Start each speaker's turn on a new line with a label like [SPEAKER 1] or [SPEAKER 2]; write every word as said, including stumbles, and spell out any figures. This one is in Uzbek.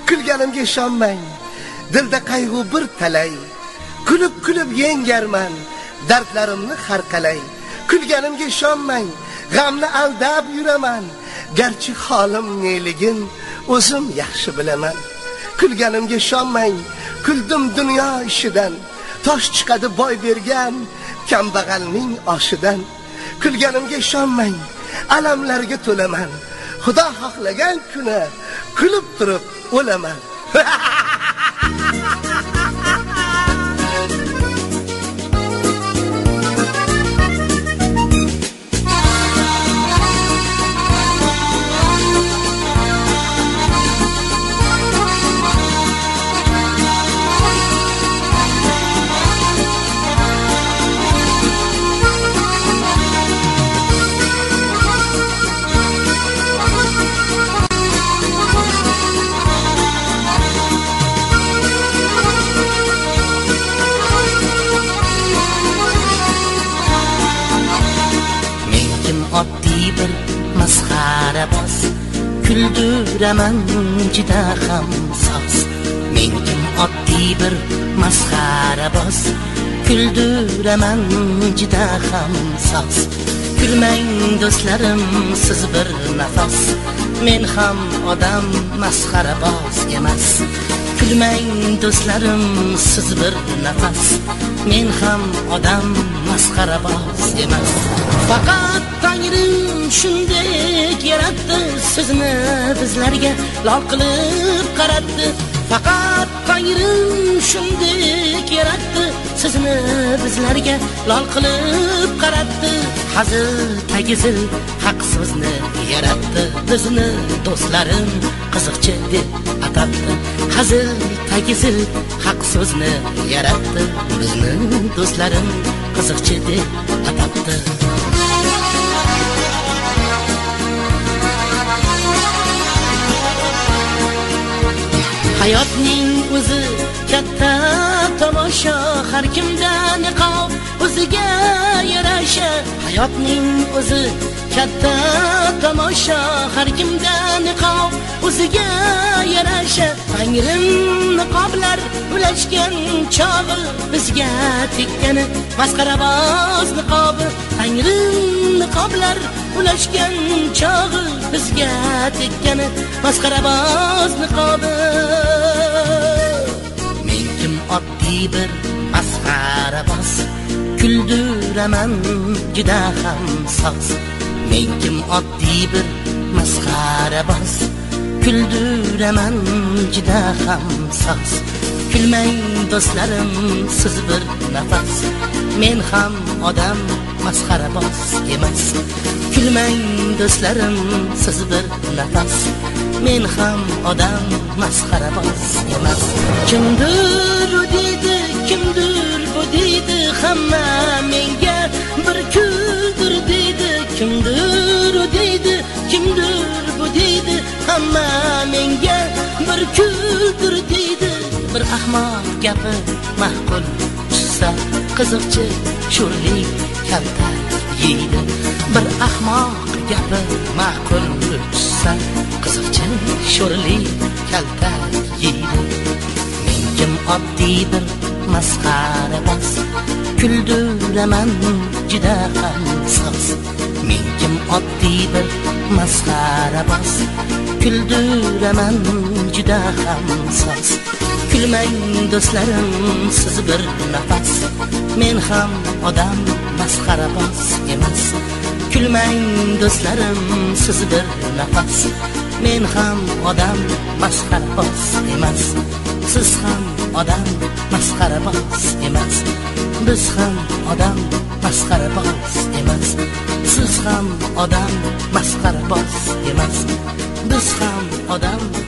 [SPEAKER 1] kulganimga ishonmang, dilda qayg'u bir talay, kulib kulib yengarman, dardlarimni har qalay. Kulganimga ishonmang, g'amni aldab yuraman, garchi holim neligin o'zim yaxshi bilaman. Kulganimga ishonmang, kuldim dunyo ishidan, tosh chiqadi boy bergan kambag'alning oshidan. Kulganimga ishonmang, alamlarga to'laman, Xudo xohlagan kuni kulib turib o'laman.
[SPEAKER 2] Masxara boz, kulduraman juda ham soz. Men kim oddiy bir masxara boz, kulduraman juda ham soz. Kulmang do'stlarim, siz bir nafas, men ham odam masxara boz emas. Kulmang do'stlarim, siz bir nafas, men ham odam masxara boz emas. Faqat Tangrim shunday yaratdi, sizni bizlarga lol qilib qaratdi. Faqat Tangrim shunday yaratdi, sizni bizlarga lol qilib qaratdi. Hazil tagizil haq so'zni yaratdi, bizni do'stlarim qiziqchi deb atabdi. Hazil tagizil haq so'zni yaratdi, bizni do'stlarim qiziqchi deb atabdi. Hayotning o'zi katta tomosha, har kimda niqob o'ziga yarasha. Hayotning o'zi katta tomosha, har kimda niqob o'ziga yarasha. Tangrim niqoblar ulashgan chog'i, bizga tekkani masxaraboz niqobi. Tangrim niqoblar ulashgan chog'i, bizga tekkani masxaraboz niqobi. Men kim oddiy bir masxaraboz, kulduraman juda ham soz. Men kim oddiy bir masxaraboz, kulduraman juda ham soz. Kulmang do'stlarim, siz bir nafas, men ham odam masxaraboz emas. Kulmang do'stlarim, siz bir nafas, men ham odam masxaraboz emas. Kimdir u deydi, kimdir bu deydi, hamma menga bir kuldir deydi. Kimdir u deydi, kimdir bu deydi, hamma menga bir kuldir deydi. Bir ahmoq gapi ma'qul tushsa, qiziqchi sho'rli kalta yeydi. Bir ahmoq gapi ma'qul tushsa, qiziqchi sho'rli kalta yeydi. Men kim oddiy bir masxaraboz, kulduraman juda ham soz. Men kim oddiy bir masxaraboz, kulduraman juda ham soz. Kulmang do'stlarim, siz bir nafas, men ham odam masxaraboz emas. Kulmang do'stlarim, siz bir nafas, men ham odam masxaraboz emas. Siz ham odam masxaraboz emas. Biz ham odam masxaraboz emas. Siz ham odam masxaraboz emas. Biz ham odam